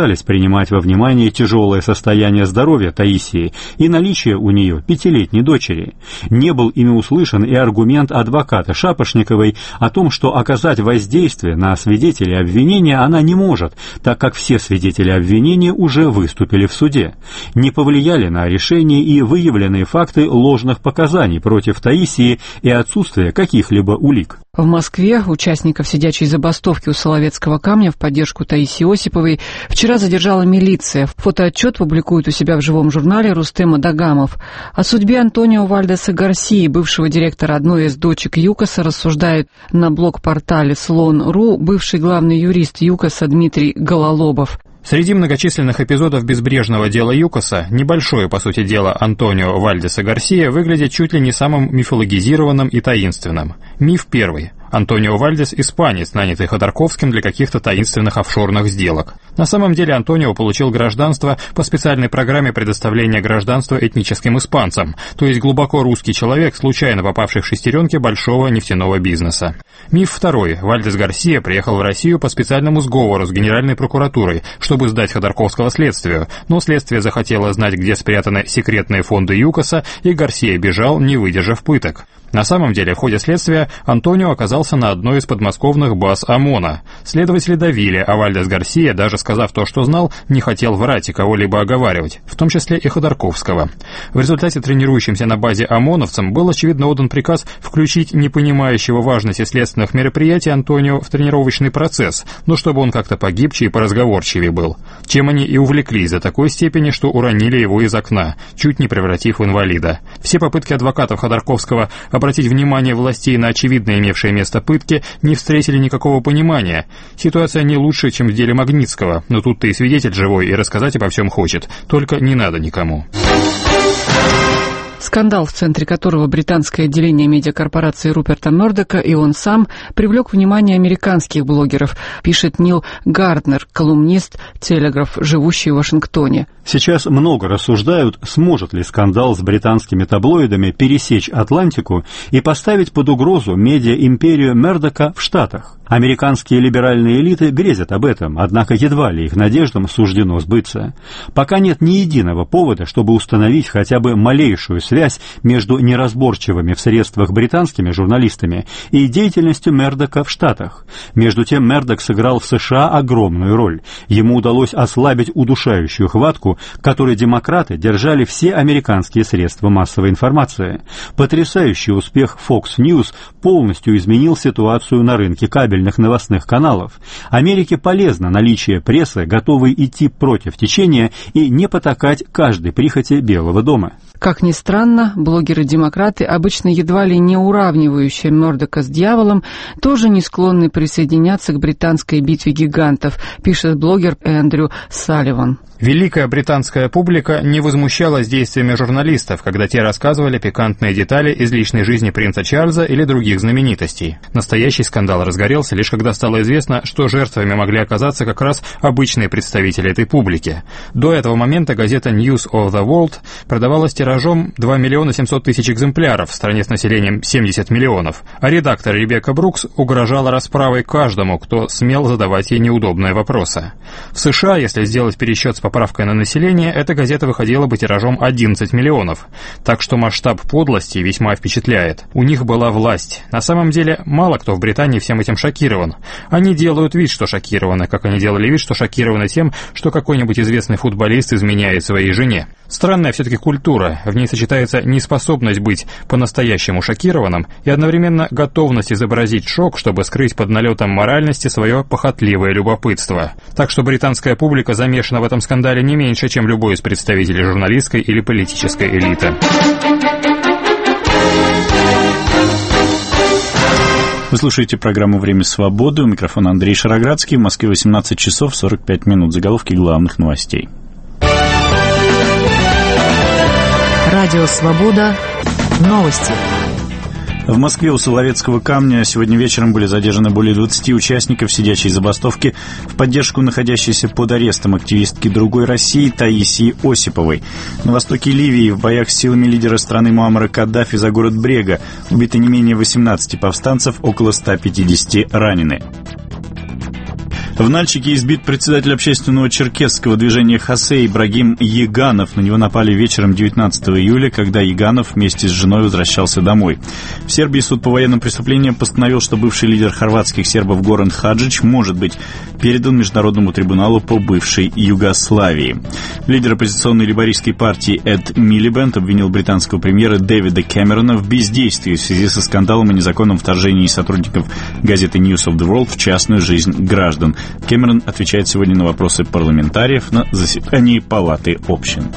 отказались принимать во внимание тяжелое состояние здоровья Таисии и наличие у нее пятилетней дочери. Не был ими услышан и аргумент адвоката Шапошниковой о том, что оказать воздействие на свидетелей обвинения она не может, так как все свидетели обвинения уже выступили в суде. Не повлияли на решение и выявленные факты ложных показаний против Таисии и отсутствие каких-либо улик. В Москве участников сидячей забастовки у Соловецкого камня в поддержку Таисии Осиповой вчера задержала милиция. Фотоотчет публикует у себя в живом журнале Рустем Адагамов. О судьбе Антонио Вальдеса Гарсии, бывшего директора одной из дочек ЮКОСа, рассуждает на блог-портале слон точка ру бывший главный юрист ЮКОСа Дмитрий Гололобов. Среди многочисленных эпизодов безбрежного дела ЮКОСа небольшое, по сути дела, Антонио Вальдеса Гарсия выглядит чуть ли не самым мифологизированным и таинственным. Миф первый. Антонио Вальдес – испанец, нанятый Ходорковским для каких-то таинственных офшорных сделок. На самом деле Антонио получил гражданство по специальной программе предоставления гражданства этническим испанцам, то есть глубоко русский человек, случайно попавший в шестеренки большого нефтяного бизнеса. Миф второй. Вальдес Гарсия приехал в Россию по специальному сговору с Генеральной прокуратурой, чтобы сдать Ходорковского следствию, но следствие захотело знать, где спрятаны секретные фонды ЮКОСа, и Гарсия бежал, не выдержав пыток. На самом деле, в ходе следствия Антонио оказался на одной из подмосковных баз ОМОНа. Следователи давили, а Вальдес Гарсия, даже сказав то, что знал, не хотел врать и кого-либо оговаривать, в том числе и Ходорковского. В результате тренирующимся на базе ОМОНовцам был, очевидно, отдан приказ включить непонимающего важности следственных мероприятий Антонио в тренировочный процесс, но чтобы он как-то погибче и поразговорчивее был. Чем они и увлеклись до такой степени, что уронили его из окна, чуть не превратив в инвалида. Все попытки адвокатов Ходорковского обратить внимание властей на очевидно имевшее место пытки не встретили никакого понимания. Ситуация не лучше, чем в деле Магнитского, но тут-то и свидетель живой и рассказать обо всем хочет, только не надо никому. Скандал, в центре которого британское отделение медиакорпорации Руперта Мердока и он сам, привлек внимание американских блогеров, пишет Нил Гарднер, колумнист «Телеграф», живущий в Вашингтоне. Сейчас много рассуждают, сможет ли скандал с британскими таблоидами пересечь Атлантику и поставить под угрозу медиа-империю Мердока в Штатах. Американские либеральные элиты грезят об этом, однако едва ли их надеждам суждено сбыться. Пока нет ни единого повода, чтобы установить хотя бы малейшую связь между неразборчивыми в средствах британскими журналистами и деятельностью Мердока в Штатах. Между тем Мердок сыграл в США огромную роль. Ему удалось ослабить удушающую хватку, которой демократы держали все американские средства массовой информации. Потрясающий успех Fox News полностью изменил ситуацию на рынке кабельных новостных каналов. Америке полезно наличие прессы, готовой идти против течения и не потакать каждой прихоти Белого дома. Как ни странно, блогеры-демократы, обычно едва ли не уравнивающие Мердока с дьяволом, тоже не склонны присоединяться к британской битве гигантов, пишет блогер Эндрю Салливан. Великая британская публика не возмущалась действиями журналистов, когда те рассказывали пикантные детали из личной жизни принца Чарльза или других знаменитостей. Настоящий скандал разгорелся лишь когда стало известно, что жертвами могли оказаться как раз обычные представители этой публики. До этого момента газета News of the World продавалась тиражом два миллиона семьсот тысяч экземпляров в стране с населением семьдесят миллионов, а редактор Ребекка Брукс угрожала расправой каждому, кто смел задавать ей неудобные вопросы. В США, если сделать пересчет с поправкой на население, эта газета выходила бы тиражом одиннадцать миллионов. Так что масштаб подлости весьма впечатляет. У них была власть. На самом деле, мало кто в Британии всем этим шокирован. Они делают вид, что шокированы, как они делали вид, что шокированы тем, что какой-нибудь известный футболист изменяет своей жене. Странная все-таки культура. В ней сочетается неспособность быть по-настоящему шокированным и одновременно готовность изобразить шок, чтобы скрыть под налетом моральности свое похотливое любопытство. Так что британская публика замешана в этом скандале не меньше, чем любой из представителей журналистской или политической элиты. Вы слушаете программу «Время свободы». У микрофона Андрей Шароградский. В Москве восемнадцать часов сорок пять минут. Заголовки главных новостей. Радио «Свобода». Новости. В Москве у Соловецкого камня сегодня вечером были задержаны более двадцати участников сидячей забастовки в поддержку находящейся под арестом активистки «Другой России» Таисии Осиповой. На востоке Ливии в боях с силами лидера страны Муаммара Каддафи за город Брега убито не менее восемнадцати повстанцев, около ста пятидесяти ранены. В Нальчике избит председатель общественного черкесского движения «Хосе» Ибрагим Яганов. На него напали вечером девятнадцатого июля, когда Яганов вместе с женой возвращался домой. В Сербии суд по военным преступлениям постановил, что бывший лидер хорватских сербов Горан Хаджич может быть передан Международному трибуналу по бывшей Югославии. Лидер оппозиционной лейбористской партии Эд Милибенд обвинил британского премьера Дэвида Кэмерона в бездействии в связи со скандалом о незаконном вторжении сотрудников газеты News of the World в частную жизнь граждан. Кэмерон отвечает сегодня на вопросы парламентариев на заседании Палаты общин.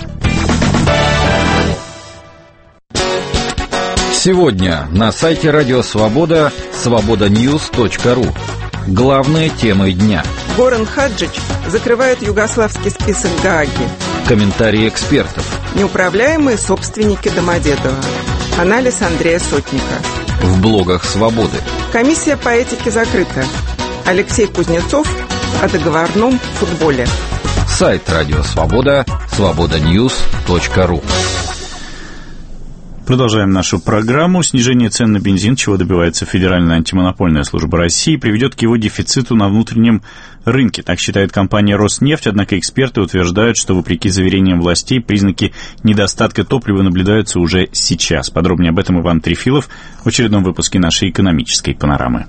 Сегодня на сайте Радио Свобода свобода ньюс точка ру. Главные темы дня. Горан Хаджич закрывает югославский список Гааги. Комментарии экспертов. Неуправляемые собственники Домодедово. Анализ Андрея Сотника. В блогах Свободы. Комиссия по этике закрыта. Алексей Кузнецов о договорном футболе. Сайт Радио Свобода свобода ньюс точка ру. Продолжаем нашу программу. Снижение цен на бензин, чего добивается Федеральная антимонопольная служба России, приведет к его дефициту на внутреннем рынке. Так считает компания «Роснефть», однако эксперты утверждают, что, вопреки заверениям властей, признаки недостатка топлива наблюдаются уже сейчас. Подробнее об этом Иван Трефилов в очередном выпуске нашей экономической панорамы.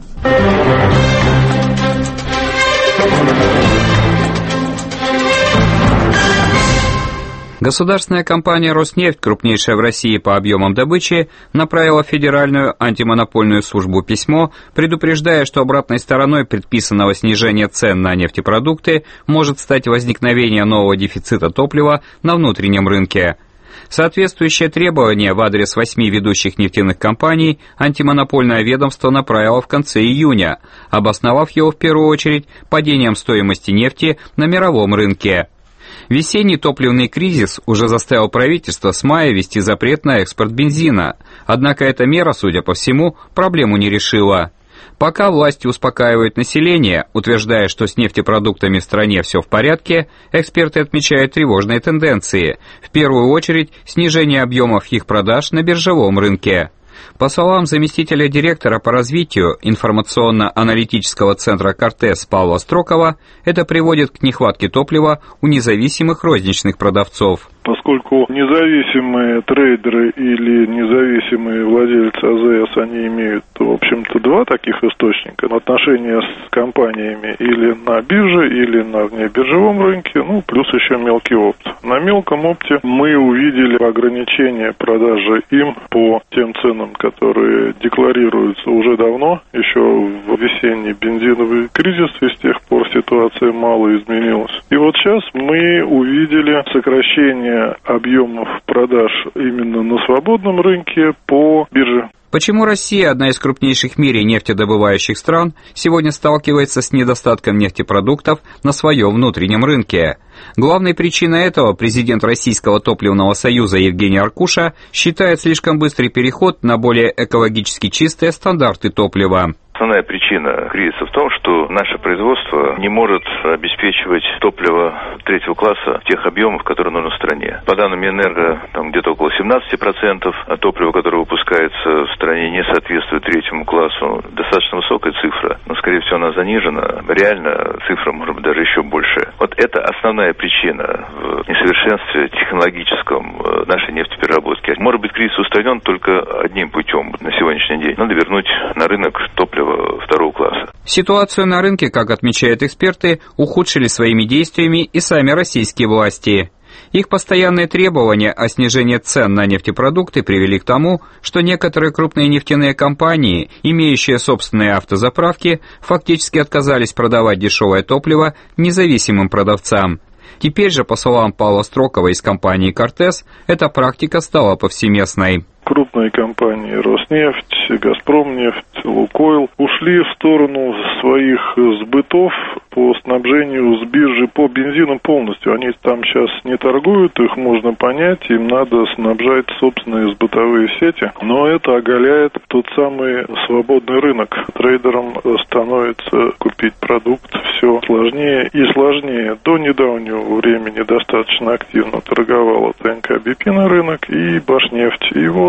Государственная компания «Роснефть», крупнейшая в России по объемам добычи, направила в Федеральную антимонопольную службу письмо, предупреждая, что обратной стороной предписанного снижения цен на нефтепродукты может стать возникновение нового дефицита топлива на внутреннем рынке. Соответствующее требование в адрес восьми ведущих нефтяных компаний антимонопольное ведомство направило в конце июня, обосновав его в первую очередь падением стоимости нефти на мировом рынке. Весенний топливный кризис уже заставил правительство с мая ввести запрет на экспорт бензина, однако эта мера, судя по всему, проблему не решила. Пока власти успокаивают население, утверждая, что с нефтепродуктами в стране все в порядке, эксперты отмечают тревожные тенденции, в первую очередь снижение объемов их продаж на биржевом рынке. По словам заместителя директора по развитию информационно-аналитического центра «Кортес» Павла Строкова, это приводит к нехватке топлива у независимых розничных продавцов. Поскольку независимые трейдеры или независимые владельцы АЗС, они имеют, в общем-то, два таких источника. Отношения с компаниями или на бирже, или на внебиржевом рынке, ну, плюс еще мелкий опт. На мелком опте мы увидели ограничение продажи им по тем ценам, которые декларируются уже давно, еще в весенний бензиновый кризис, и с тех пор ситуация мало изменилась. И вот сейчас мы увидели сокращение объемов продаж именно на свободном рынке по бирже. Почему Россия, одна из крупнейших в мире нефтедобывающих стран, сегодня сталкивается с недостатком нефтепродуктов на своем внутреннем рынке? Главной причиной этого президент Российского топливного союза Евгений Аркуша считает слишком быстрый переход на более экологически чистые стандарты топлива. Основная причина кризиса в том, что наше производство не может обеспечивать топливо третьего класса в тех объемах, которые нужны в стране. По данным Минэнерго, там где-то около семнадцать процентов топлива, которое выпускается в стране, не соответствует третьему классу. Достаточно высокая цифра, но, скорее всего, она занижена. Реально цифра может быть даже еще больше. Вот это основная причина в несовершенстве технологическом нашей нефтепереработки. Может быть, кризис устранен только одним путем на сегодняшний день. Надо вернуть на рынок топливо второго класса. Ситуацию на рынке, как отмечают эксперты, ухудшили своими действиями и сами российские власти. Их постоянные требования о снижении цен на нефтепродукты привели к тому, что некоторые крупные нефтяные компании, имеющие собственные автозаправки, фактически отказались продавать дешевое топливо независимым продавцам. Теперь же, по словам Павла Строкова из компании «Кортес», эта практика стала повсеместной. Крупные компании «Роснефть», «Газпромнефть», «Лукойл» ушли в сторону своих сбытов по снабжению с биржи по бензину полностью. Они там сейчас не торгуют, их можно понять, им надо снабжать собственные сбытовые сети, но это оголяет тот самый свободный рынок. Трейдерам становится купить продукт все сложнее и сложнее. До недавнего времени достаточно активно торговала ТНК-БП на рынок и Башнефть. И вот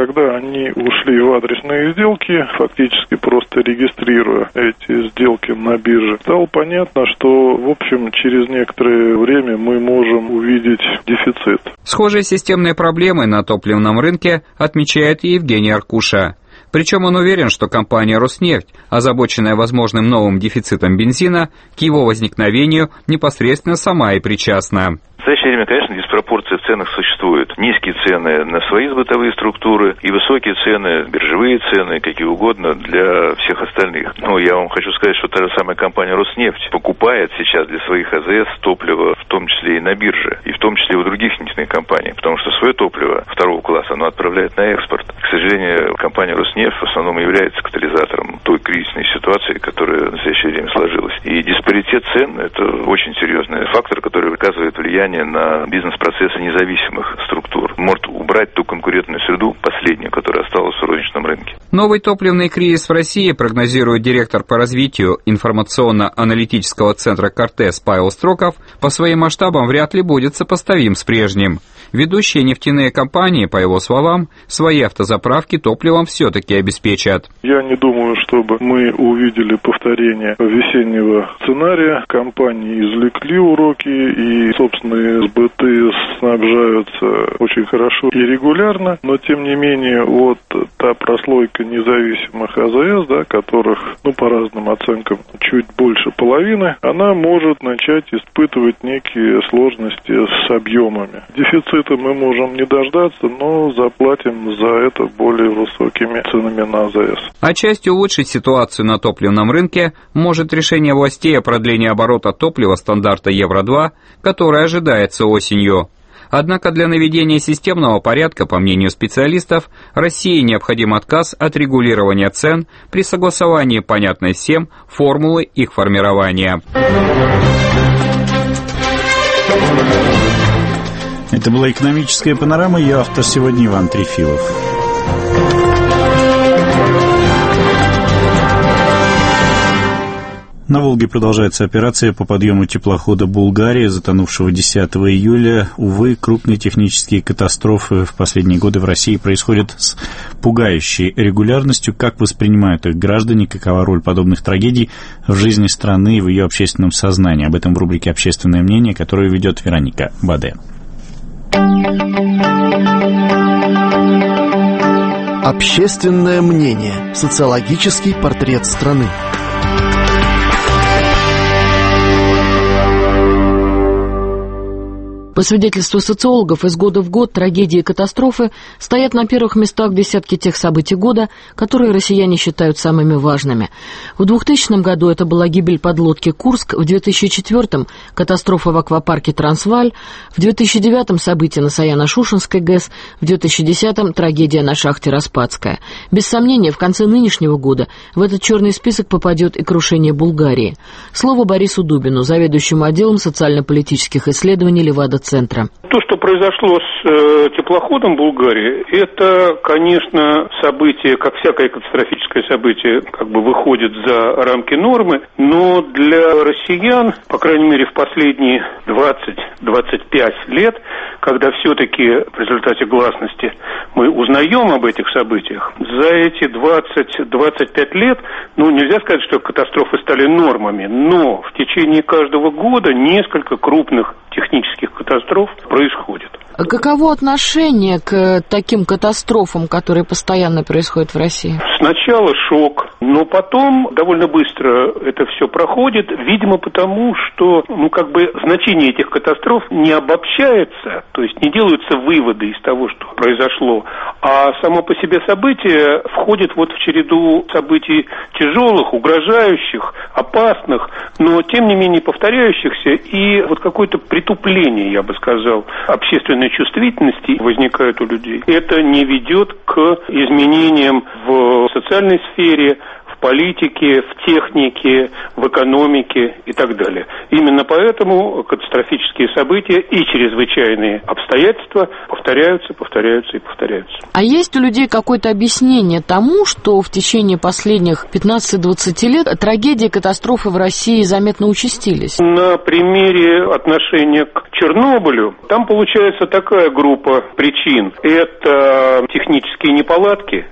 когда они ушли в адресные сделки, фактически просто регистрируя эти сделки на бирже, стало понятно, что, в общем, через некоторое время мы можем увидеть дефицит. Схожие системные проблемы на топливном рынке отмечает и Евгений Аркуша. Причем он уверен, что компания «Роснефть», озабоченная возможным новым дефицитом бензина, к его возникновению непосредственно сама и причастна. В настоящее время, конечно, диспропорции в ценах существуют. Низкие цены на свои бытовые структуры и высокие цены, биржевые цены, какие угодно для всех остальных. Но я вам хочу сказать, что та же самая компания «Роснефть» покупает сейчас для своих АЗС топливо, в том числе и на бирже, и в том числе у других нефтяных компаний, потому что свое топливо второго класса оно отправляет на экспорт. К сожалению, компания «Роснефть» в основном является катализатором той кризисной ситуации, которая в настоящее время сложилась. И диспаритет цен – это очень серьезный фактор, который оказывает влияние на бизнес-процессы независимых структур. Может убрать ту конкурентную среду, последнюю, которая осталась в розничном рынке. Новый топливный кризис в России, прогнозирует директор по развитию информационно-аналитического центра «Кортес» Павел Строков, по своим масштабам вряд ли будет сопоставим с прежним. Ведущие нефтяные компании, по его словам, свои автозаправки топливом все-таки обеспечат. Я не думаю, чтобы мы увидели повторение весеннего сценария. Компании извлекли уроки и собственные сбыты снабжаются очень хорошо и регулярно, но тем не менее вот та прослойка независимых АЗС, да, которых, ну, по разным оценкам, чуть больше половины, она может начать испытывать некие сложности с объемами. Дефицит мы можем не дождаться, но заплатим за это более высокими ценами на АЗС. Отчасти улучшить ситуацию на топливном рынке может решение властей о продлении оборота топлива стандарта Евро два, которое ожидается осенью. Однако для наведения системного порядка, по мнению специалистов, России необходим отказ от регулирования цен при согласовании понятной всем формулы их формирования. Это была экономическая панорама, ее автор сегодня Иван Трефилов. На Волге продолжается операция по подъему теплохода «Булгария», затонувшего десятого июля. Увы, крупные технические катастрофы в последние годы в России происходят с пугающей регулярностью. Как воспринимают их граждане, какова роль подобных трагедий в жизни страны и в ее общественном сознании? Об этом в рубрике «Общественное мнение», которую ведет Вероника Баде. Общественное мнение. Социологический портрет страны. По свидетельству социологов, из года в год трагедии и катастрофы стоят на первых местах в десятке тех событий года, которые россияне считают самыми важными. В двухтысячном году это была гибель подлодки «Курск», в две тысячи четвёртом – катастрофа в аквапарке «Трансвааль», в две тысячи девятом – события на Саяно-Шушенской ГЭС, в две тысячи десятом – трагедия на шахте «Распадская». Без сомнения, в конце нынешнего года в этот черный список попадет и крушение Булгарии. Слово Борису Дубину, заведующему отделом социально-политических исследований Левада центра. То, что произошло с э, теплоходом Булгарии, это, конечно, событие, как всякое катастрофическое событие, как бы выходит за рамки нормы, но для россиян, по крайней мере, в последние двадцать-двадцать пять лет, когда все-таки в результате гласности мы узнаем об этих событиях, за эти двадцать-двадцать пять лет, ну, нельзя сказать, что катастрофы стали нормами, но в течение каждого года несколько крупных технических катастроф происходит. А каково отношение к таким катастрофам, которые постоянно происходят в России? Сначала шок, но потом довольно быстро это все проходит, видимо, потому что, ну, как бы значение этих катастроф не обобщается, то есть не делаются выводы из того, что произошло, а само по себе событие входит вот в череду событий тяжелых, угрожающих, опасных, но тем не менее повторяющихся, и вот какое-то притупление, я бы сказал, общественной чувствительности возникает у людей. Это не ведет к изменениям в социальной сфере, в политике, в технике, в экономике и так далее. Именно поэтому катастрофические события и чрезвычайные обстоятельства повторяются, повторяются и повторяются. А есть у людей какое-то объяснение тому, что в течение последних пятнадцати-двадцати лет трагедии и катастрофы в России заметно участились? На примере отношения к Чернобылю, там получается такая группа причин. Это технические неполадки,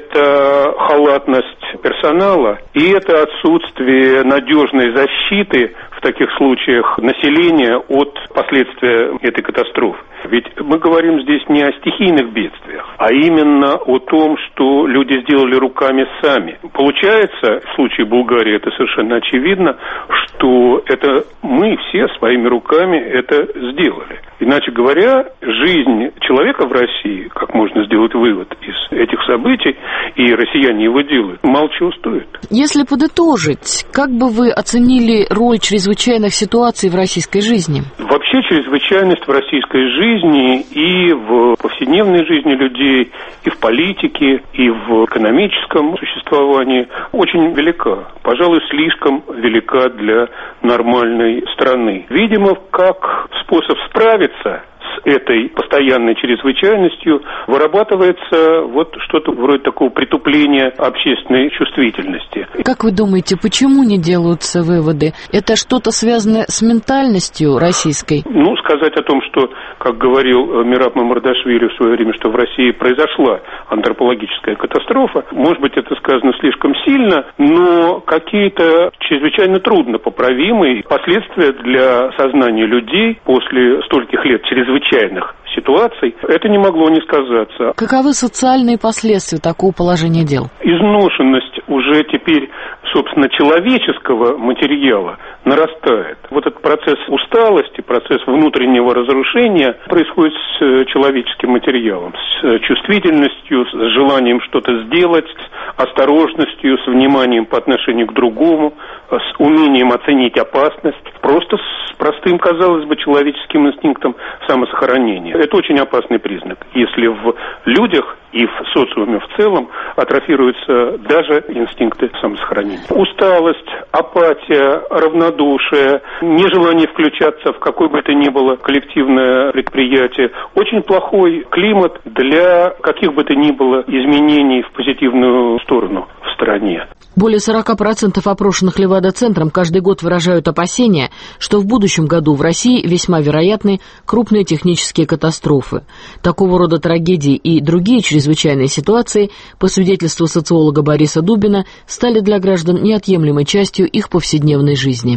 это халатность персонала и это отсутствие надежной защиты в таких случаях населения от последствий этой катастрофы. Ведь мы говорим здесь не о стихийных бедствиях, а именно о том, что люди сделали руками сами. Получается, в случае Болгарии это совершенно очевидно, что это мы все своими руками это сделали. Иначе говоря, жизнь человека в России, как можно сделать вывод из этих событий, и россияне его делают, мало чего стоит. Если подытожить, как бы вы оценили роль чрезвычайных ситуаций в российской жизни? Вообще чрезвычайность в российской жизни и в повседневной жизни людей, и в политике, и в экономическом существовании очень велика. Пожалуй, слишком велика для нормальной страны. Видимо, как способ справиться с этой постоянной чрезвычайностью вырабатывается вот что-то вроде такого притупления общественной чувствительности. Как вы думаете, почему не делаются выводы? Это что-то связано с ментальностью российской? Ну, сказать о том, что, как говорил Мераб Мамардашвили в свое время, что в России произошла антропологическая катастрофа, может быть, это сказано слишком сильно, но какие-то чрезвычайно трудно поправимые последствия для сознания людей после стольких лет чрезвычайных ситуаций, это не могло не сказаться. Каковы социальные последствия такого положения дел? Изношенность уже теперь, собственно, человеческого материала нарастает. Вот этот процесс усталости, процесс внутреннего разрушения происходит с человеческим материалом, с чувствительностью, с желанием что-то сделать, с осторожностью, с вниманием по отношению к другому, с умением оценить опасность, просто с простым, казалось бы, человеческим инстинктом самосохранения. Это очень опасный признак, если в людях и в социуме в целом атрофируются даже инстинкты самосохранения. Усталость, апатия, равнодушие, нежелание включаться в какое бы то ни было коллективное предприятие. Очень плохой климат для каких бы то ни было изменений в позитивную сторону в стране. Более сорок процентов опрошенных Левада-центром каждый год выражают опасения, что в будущем году в России весьма вероятны крупные технические катастрофы. Такого рода трагедии и другие чрезвычайные ситуации, по свидетельству социолога Бориса Дубина, стали для граждан неотъемлемой частью их повседневной жизни.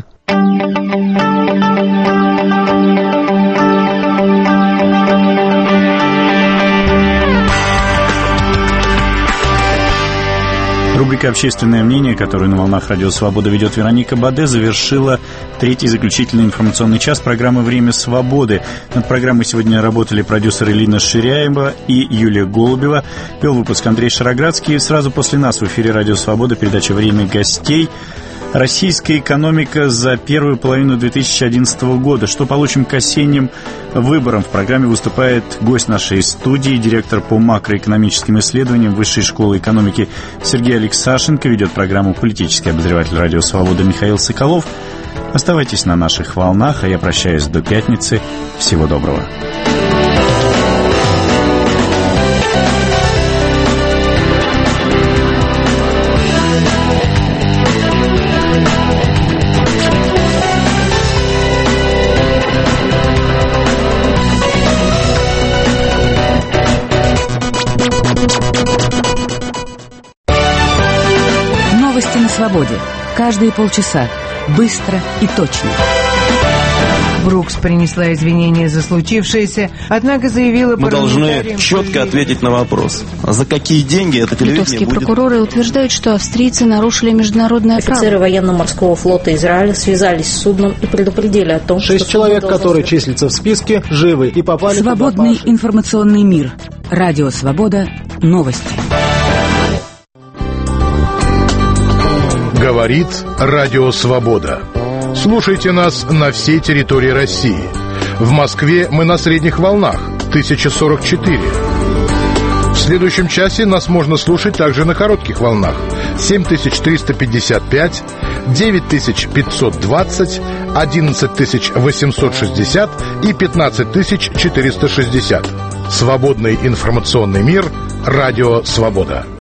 Рубрика «Общественное мнение», которую на волнах Радио Свобода ведет Вероника Баде, завершила третий заключительный информационный час программы «Время свободы». Над программой сегодня работали продюсеры Лина Ширяева и Юлия Голубева. Вел выпуск Андрей Шароградский. Сразу после нас в эфире Радио Свобода передача «Время гостей». Российская экономика за первую половину две тысячи одиннадцатого года. Что получим к осенним выборам? В программе выступает гость нашей студии, директор по макроэкономическим исследованиям Высшей школы экономики Сергей Алексашенко. Ведет программу политический обозреватель Радио Свобода Михаил Соколов. Оставайтесь на наших волнах, а я прощаюсь до пятницы. Всего доброго. Новости на свободе. Каждые полчаса. Быстро и точно. Брукс принесла извинения за случившееся, однако заявила... Мы должны четко ответить на вопрос, за какие деньги это телевидение Литовские будет... прокуроры утверждают, что австрийцы нарушили международное право. Офицеры военно-морского флота Израиля связались с судном и предупредили о том, Шесть что... человек, которые числятся в списке, живы и попали... Свободный туда... информационный мир. Радио Свобода. Новости. Говорит Радио Свобода. Слушайте нас на всей территории России. В Москве мы на средних волнах тысяча сорок четыре. В следующем часе нас можно слушать также на коротких волнах. семь тысяч триста пятьдесят пять, девять тысяч пятьсот двадцать, одиннадцать тысяч восемьсот шестьдесят и пятнадцать тысяч четыреста шестьдесят. Свободный информационный мир. Радио «Свобода».